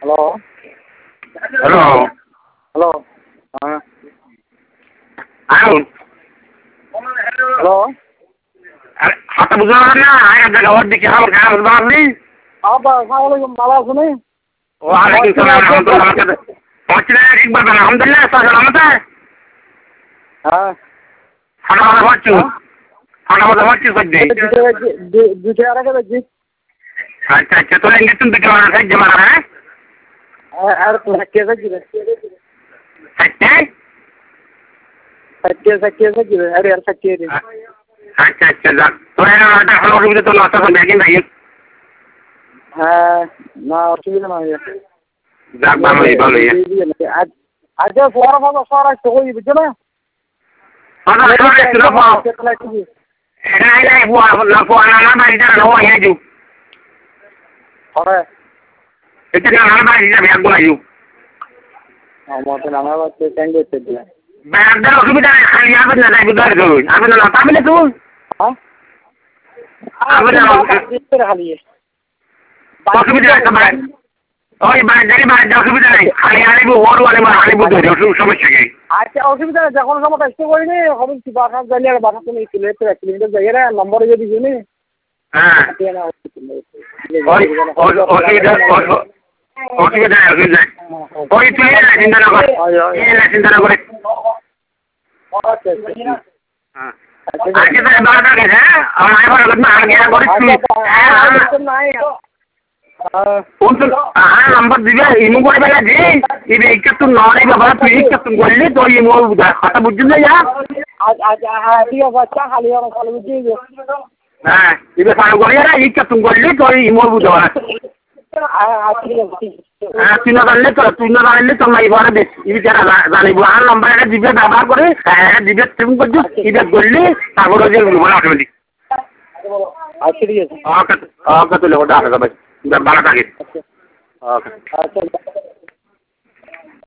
hello hello hello হ্যাঁ আয়ুন hello হাতে বুঝতে পারেন না আয়ের জায়গা ওর দিকে আমার গায়ে বুঝতে পারলি আব্বা আসসালামু আলাইকুম ভালো আছো নি ও আলাইকুম সালাম আলহামদুলিল্লাহ আমাকে পৌঁছলে ঠিক বলবেন আলহামদুলিল্লাহ সালামতে হ্যাঁ ফাটা কথা বলছো ফাটা কথা বলছো সত্যি দুটো আর আগে দেখছি আচ্ছা আচ্ছা তোলে গেছেন দিকে মারা সাহায্য মারা হ্যাঁ আর কে দেখছি সাইটে সাকিয়ে আরে আর সাকিয়ে আচ্ছা আচ্ছা যাক তোর একটা ভালো অসুবিধা তো নষ্ট করবে একদিন ভাই হ্যাঁ না অসুবিধা নাই যাক ভালোই ভালোই আজ ফোয়ারা ফাঁকা সর আসতে কই বুঝছো না এটা নানা বাড়ি যাবে একবার আয়ু মতো নানা বাচ্চা ট্যাঙ্ক করতে দিলাম ব্যাগদের অসুবিধা নেই খালি আবেদ না যাই বুঝতে পারছো আবেদ না পাবি না তুই আবেদ না অসুবিধা নেই ওই বাড়ি বাড়িতে অসুবিধা নেই খালি আনিবো ওর আনিবো আনিবো সমস্যা কি আচ্ছা অসুবিধা নেই যখন সময় আসতে করিনি হবে বাসা যাইলে আর বাসা তুমি এক কিলোমিটার যাই রে নম্বরে যদি শুনি হ্যাঁ অসুবিধা নেই ওই তুই চিন্তা না করে চিন্তা না করে আজকে তো 12টা গেছে আমার আইবার না আগে করে नंबर दिव्या इमू को बेला जी इबे इक्कतु नौरे बाबा तू इक्कतु गोल्ली तो इमू खाता बुझुंदा या आज दिया बच्चा खाली और खाली बुझी हां इबे सारो गोलिया ना इक्कतु गोल्ली तो इमू बुझवा तीन दाले तो मैं इबारे दे इबे जरा जानी बुआ नंबर এটা দিবে ব্যবহার করে দিবে তুমি করছো ইবে গোল্লি তারপরে যে বলা অটোমেটিক আচ্ছা ঠিক আছে ওকে ওকে তো লোটা আছে ভাই 12টা গেছে ওকে আচ্ছা